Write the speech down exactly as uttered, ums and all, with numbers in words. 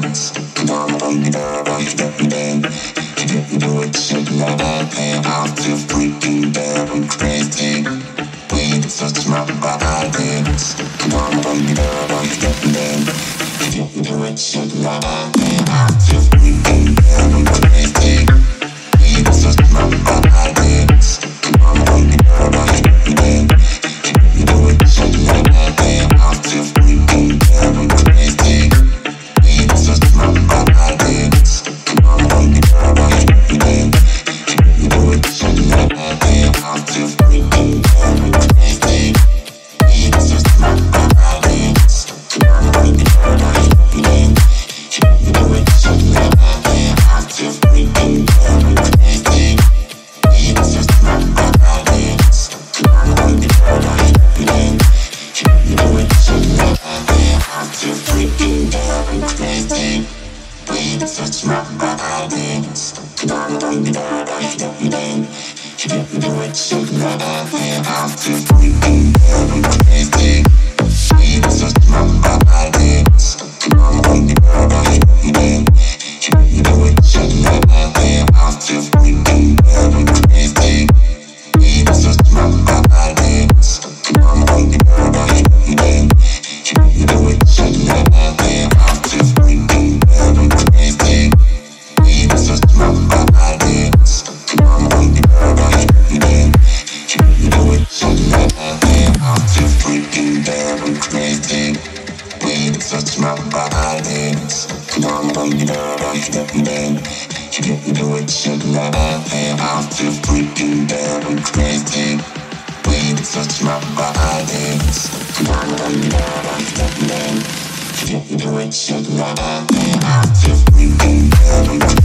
dance. Come on, bring it up, I get me down. You get me do it, shake like that, man. I feel freaking bad and crazy. We touch my body dance. Come on, bring it up, I get me down. You get me do it, shake like that, man. I feel freaking bad and crazy. We touch my body dance. Come on, bring it up, I get me down. You get me do it, shake like that, man. I feel freaking bad and crazy. We touch my body dance. Come on, bring it up, I get me down. You get me do it, shake like that, man. I feel freaking bad and crazy. We touch my body dance. Come on, bring it up, I get me down. You get me do it, shake like that, man. I feel freaking bad and crazy. We touch my body dance. Come on, bring it up, I get me down. You get me do it, shake like that, man. I feel freaking bad and crazy. We touch my body dance. Come on, bring it up, I get me down. You get me do it, shake like that, man. I feel freaking bad and crazy. We touch my body dance. Come on, bring it up, I get me down. You get me do it, shake like that, man. I feel freaking bad and crazy. We touch my body dance. Come on, bring it up, I get me down. You get me do it, shake like that, man. I feel freaking bad and crazy. We touch my body dance. Come on, bring it up, I get me down. You get me do it, shake like that, man. I feel freaking bad and crazy. We touch my body dance. Come on, bring it up, I get me down. You get me do it, shake like that, man. I feel freaking bad and crazy. We touch my body dance. Come on, bring it up, I get me down. You get me do it, shake like that, man. I feel freaking bad and crazy.